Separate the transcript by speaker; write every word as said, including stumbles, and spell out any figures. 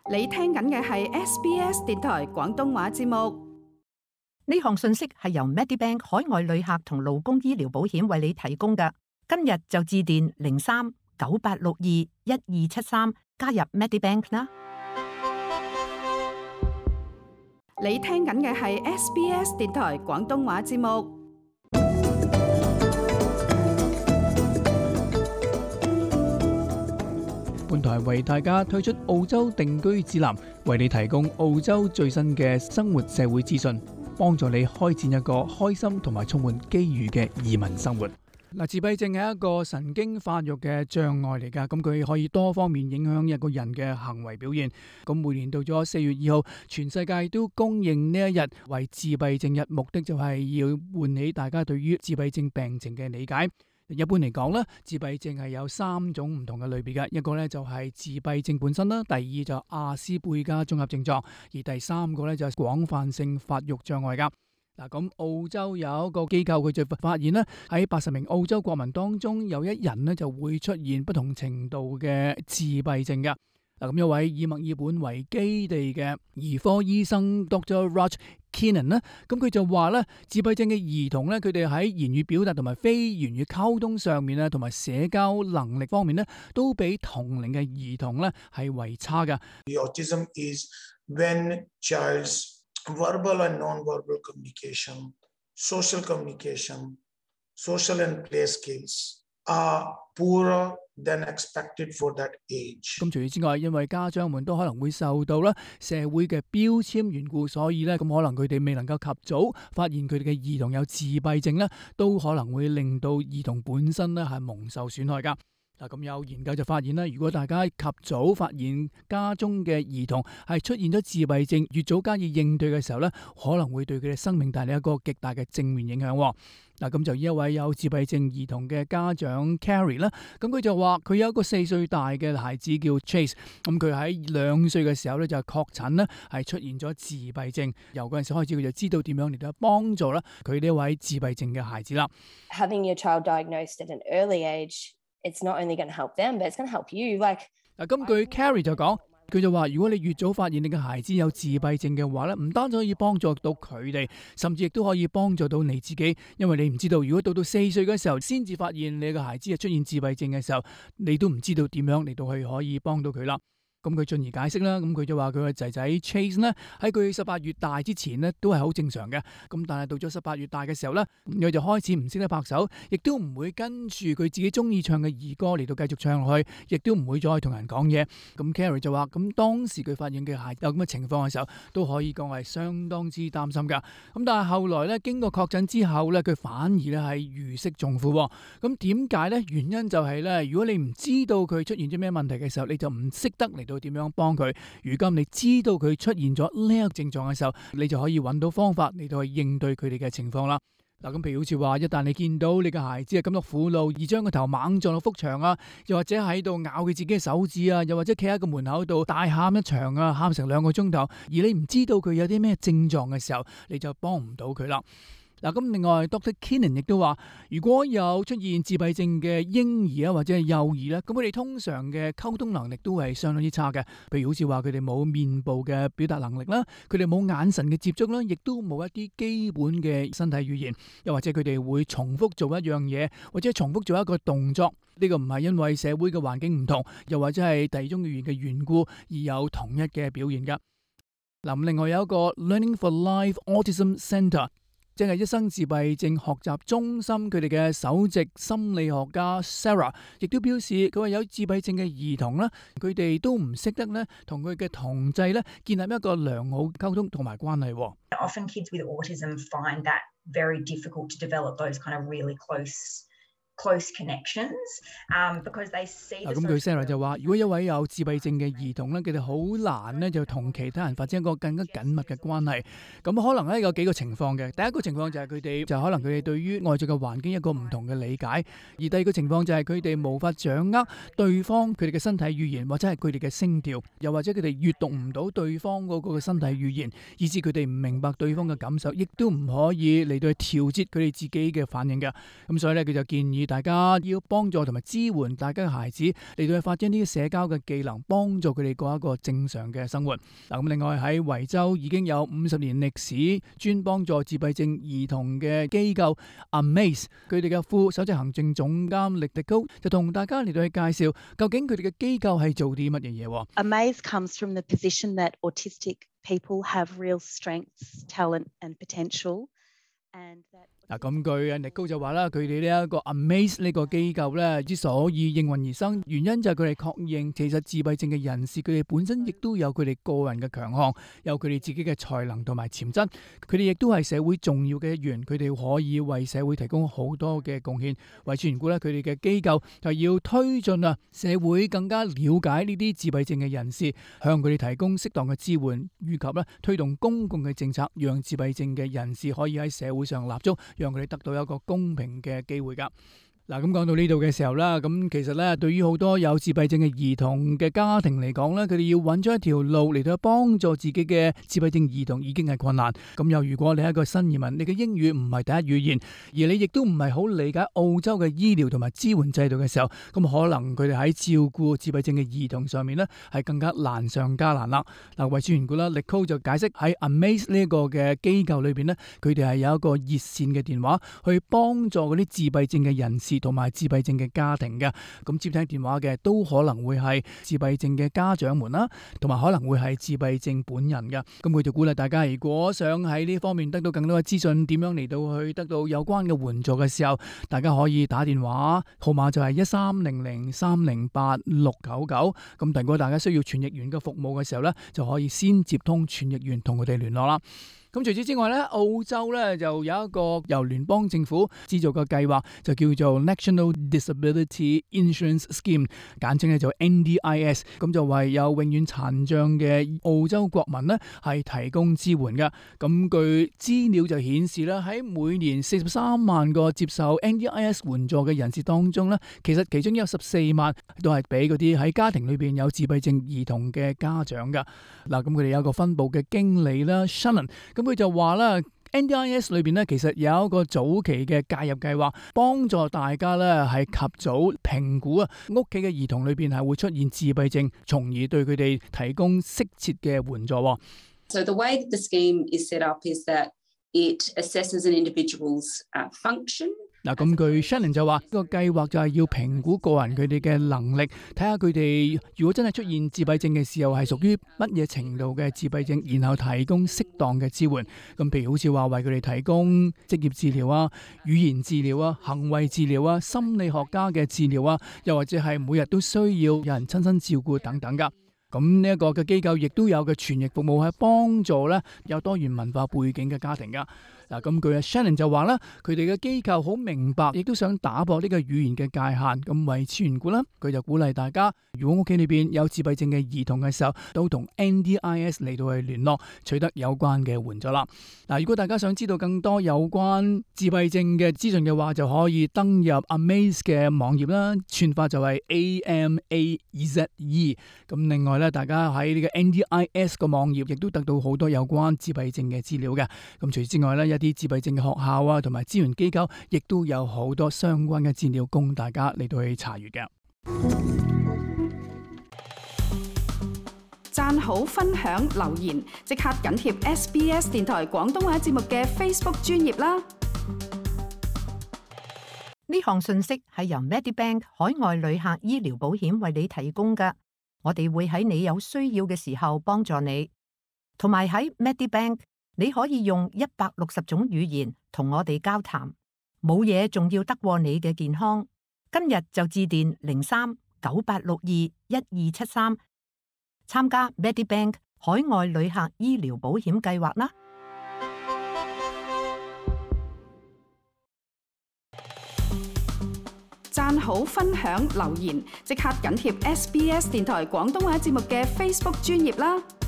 Speaker 1: 你聽緊嘅係 S B S 電台廣東話節目。
Speaker 2: 呢項信息係由 Medibank 海外旅客同勞工醫療保險為你提供嘅。今日就致電零三九八六二一二七三加入 Medibank 啦。
Speaker 1: 你聽緊嘅係 S B S 電台廣東話節目。
Speaker 3: 本台為大家推出澳洲定居指南，為你提供澳洲最新嘅生活社會資訊，幫助你開展一個開心同埋充滿機遇嘅移民生活。嗱，自閉症係一個神經發育嘅障礙嚟㗎，咁佢可以多方面影響一個人嘅行為表現。咁每年到咗四月二號，全世界都公認呢一日為自閉症日，目的就係要喚起大家對於自閉症病情嘅理解。一般嚟講咧，自閉症係有三種唔同嘅類別嘅，一個咧就係自閉症本身啦，第二就亞斯貝加綜合症狀，而第三個咧就係廣泛性發育障礙噶。嗱，咁澳洲有一個機構佢就發現咧，喺八十名澳洲國民當中，有一人咧就會出現不同程度嘅自閉症噶。嗱，咁一位以墨爾本為基地嘅兒科醫生 Doctor Raj Keenan 咧，咁佢就話咧，自閉症嘅兒童咧，佢哋喺言語表達同埋非言語溝通上面啊，同埋社交能力方面咧，都比同齡嘅兒童咧係為差嘅。
Speaker 4: The autism is when child's verbal and non-verbal communication, social communication, social and play skills are poorer than expected for that age。
Speaker 3: 咁除此之外，因為家長們都可能會受到啦社會嘅標籤緣故，所以咧咁可能佢哋未能夠及早發現佢哋嘅兒童有自閉症咧，都可能會令到兒童本身咧係蒙受損害噶。嗱，咁有研究就發現啦，如果大家及早發現家中嘅兒童係出現咗自閉症，越早加以應對嘅時候咧，可能會對佢哋生命帶嚟一個極大嘅正面影響。嗱，咁就呢一位有自閉症兒童嘅家長 Carrie 啦，咁佢就話佢有一個四歲大嘅孩子叫 Chase， 咁佢喺兩歲嘅時候咧就確診咧係出現咗自閉症，由嗰陣時開始佢就知道點樣嚟到幫助啦佢呢一位自閉症嘅孩子啦。
Speaker 5: Having your child diagnosed at an early age.It's not only going to help them, but it's going to help you. Like
Speaker 3: 嗱，根據 Carrie 就講，佢就話：如果你越早發現你嘅孩子有自閉症嘅話咧，唔單止可以幫助到佢哋，甚至亦都可以幫助到你自己，因為你唔知道，如果到到四歲嘅時候先至發現你嘅孩子係出現自閉症嘅時候，你都唔知道點樣嚟到去可以幫到佢啦。咁佢進而解釋啦，咁佢就話佢個仔仔 Chase 呢，喺佢十八月大之前呢都係好正常嘅，咁但係到咗十八月大嘅時候呢，佢就開始唔識得拍手，亦都唔會跟住佢自己中意唱嘅兒歌嚟到繼續唱落去，亦都唔會再同人講嘢。咁 Carrie 就話，咁當時佢發現嘅孩子有咁嘅情況嘅時候，都可以講係相當之擔心噶。咁但係後來呢，經過確診之後呢，佢反而呢係如釋重負。咁點解呢？原因就係呢，如果你唔知道佢出現咗咩問題嘅時候，你就唔識得嚟到點樣幫佢。如今你知道佢出現咗呢一個症狀嘅時候，你就可以揾到方法嚟到去應對佢哋嘅情況啦。嗱，咁譬如好似話，一旦你見到你嘅孩子係感到苦惱，而將個頭猛撞到幅牆啊，又或者喺度咬佢自己嘅手指啊，又或者企喺個門口度大喊一場啊，喊成兩個鐘頭，而你唔知道佢有啲咩症狀嘅時候，你就幫唔到佢啦。嗱，咁另外 Doctor Keenan 亦都話，如果有出現自閉症嘅嬰兒啊，或者係幼兒咧，咁佢哋通常嘅溝通能力都係相當之差嘅。譬如好似話佢哋冇面部嘅表達能力啦，佢哋冇眼神嘅接觸啦，亦都冇一啲基本嘅身體語言，又或者佢哋會重複做一樣嘢，或者重複做一個動作。呢個唔係因為社會嘅環境唔同，又或者係第二種語言嘅緣故而有同一嘅表現㗎。嗱，另外有一個 Learning for Life Autism Centre，即係一生自閉症學習中心，佢哋嘅首席心理學家 Sarah 亦都表示，佢話有自閉症嘅兒童咧，佢哋都唔識得咧同佢嘅同儕咧建立一個良好溝通同埋關係。
Speaker 6: Often kids with autism find that very difficult to develop those kind of really close close connections, um, because they see the social。
Speaker 3: 咁佢 Sarah 就話，如果一位有自閉症嘅兒童咧，佢哋好難咧就同其他人發展一個更加緊密嘅關係。咁可能咧有幾個情況嘅。第一個情況就係佢哋就可能佢哋對於外在嘅環境一個唔同嘅理解，而第二個情況就係佢哋無法掌握對方佢哋嘅身體語言，或者係佢哋嘅聲調，又或者佢哋閱讀唔到對方嗰個身體語言，以致佢哋唔明白對方嘅感受，亦都唔可以嚟到去調節佢哋自己嘅反應嘅。咁所以咧佢就建議大家要幫助同埋支援大家嘅孩子嚟到去發展呢啲社交嘅技能，幫助佢哋過一個正常嘅生活。嗱，咁另外喺維州已經有五十年歷史，專幫助自閉症兒童嘅機構 Amaze， 佢哋嘅副首席行政總監力迪高就同大家嚟到去介紹，究竟佢哋嘅機構係做啲乜嘢嘢。
Speaker 7: Amaze comes from the position that autistic people have real strengths, talent and potential, and that
Speaker 3: 嗱，咁據力高就話啦，佢哋呢一個 Amaze 呢個機構咧，之所以應運而生，原因就係佢哋確認其實自閉症嘅人士佢哋本身亦都有佢哋個人嘅強項，有佢哋自己嘅才能同埋潛質，佢哋亦都係社會重要嘅一員，佢哋可以為社會提供好多嘅貢獻。為此緣故咧，佢哋嘅機構就要推進啊社會更加了解呢啲自閉症嘅人士，向佢哋提供適當嘅支援，以及咧推動公共嘅政策，讓自閉症嘅人士可以喺社會上立足，讓佢哋得到一個公平嘅機會㗎。嗱，咁講到呢度嘅時候啦，咁其實咧，對於好多有自閉症嘅兒童嘅家庭嚟講咧，佢哋要揾咗一條路嚟到幫助自己嘅自閉症兒童已經係困難。咁又如果你係一個新移民，你嘅英語唔係第一語言，而你亦都唔係好理解澳洲嘅醫療同埋支援制度嘅時候，咁可能佢哋喺照顧自閉症嘅兒童上面咧係更加難上加難啦。嗱，為此緣故啦，力高就解釋喺 Amaze 呢一個嘅機構裏邊咧，佢哋係有一個熱線嘅電話去幫助嗰啲自閉症嘅人士同埋自閉症嘅家庭嘅，咁接聽電話嘅都可能會係自閉症嘅家長們啦，同埋可能會係自閉症本人嘅。咁佢就鼓勵大家，如果想喺呢方面得到更多嘅資訊，點樣嚟到去得到有關嘅援助嘅時候，大家可以打電話，號碼就係一三零零三零八六九九。咁如果大家需要傳譯員嘅服務嘅時候呢，就可以先接通傳譯員同佢哋聯絡啦。咁除此之外咧，澳洲咧就有一個由聯邦政府資助嘅計劃，就叫做 National Disability Insurance Scheme， 簡稱咧就 N D I S， 咁就為有永遠殘障嘅澳洲國民咧係提供支援嘅。咁據資料就顯示啦，喺每年四十三萬個接受 N D I S 援助嘅人士當中咧，其實其中有十四萬都係俾嗰啲喺家庭裏邊有自閉症兒童嘅家長噶。嗱，咁佢哋有一個分部嘅經理啦 Shannon。咁佢就話啦 ，N D I S 裏邊咧，其實有一個早期嘅介入計劃，幫助大家咧係及早評估啊屋企嘅兒童裏邊係會出現自閉症，從而對佢哋提供適切嘅援助。
Speaker 8: So the way that the scheme is set up is that it assesses an individual's uh, function.
Speaker 3: 嗱，咁據 Shannon 就話，呢個計劃就係要評估個人佢哋嘅能力，睇下佢哋如果真係出現自閉症嘅時候係屬於乜嘢程度嘅自閉症，然後提供適當嘅支援。咁譬如好似話為佢哋提供職業治療啊、語言治療啊、行為治療啊、心理學家嘅治療啊，又或者係每日都需要有人親身照顧等等噶。咁呢一個嘅機構亦都有嘅傳譯服務係幫助咧有多元文化背景嘅家庭噶。嗱，咁佢阿 Shannon 就話啦，佢哋嘅機構好明白，亦都想打破呢個語言嘅界限。咁為此緣故啦，佢就鼓勵大家，如果屋企裏邊有自閉症嘅兒童嘅時候，都同 N D I S 嚟到去聯絡，取得有關嘅援助啦。嗱，如果大家想知道更多有關自閉症嘅資訊嘅話，就可以登入 Amaze 嘅網頁啦，串法就係 A M A Z E。咁另外咧，大家喺呢個 N D I S 個網頁亦都得到好多有關自閉症嘅資料嘅。咁除此之外咧，啲自閉症嘅學校啊，同埋資源機構，亦都有好多相關嘅資料供大家嚟到去查閱嘅。
Speaker 1: 讚好、分享、留言，即刻緊貼 S B S 電台廣東話節目嘅 Facebook 專頁啦！
Speaker 2: 呢項信息係由 Medibank 海外旅客醫療保險為你提供嘅，我哋會喺你有需要嘅時候幫助你，同埋喺 Medibank。你可以用一百六十種語言同我哋交談，冇嘢仲要得過你嘅健康。今日就致電零三九八六二一二七三，參加 Medibank 海外旅客醫療保險計劃啦！
Speaker 1: 讚好、分享、留言，即刻緊貼 S B S 電台廣東話節目嘅 Facebook 專頁啦！